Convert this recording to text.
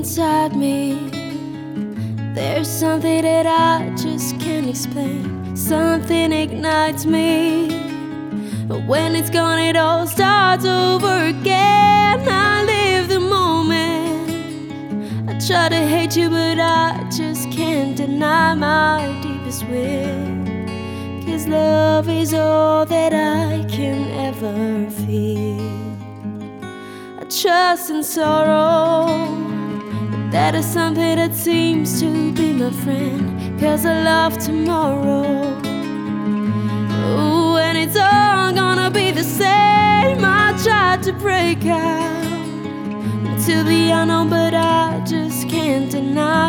inside me. There's something that I just can't explain. Something ignites me. But when it's gone, it all starts over again. I live the moment. I try to hate you, but I just can't deny my deepest wish. 'Cause love is all that I can ever feel. I trust and sorrow, but that is something that seems to be my friend. 'Cause I love tomorrow. Ooh, and it's all gonna be the same. I tried to break out into the unknown, but I just can't deny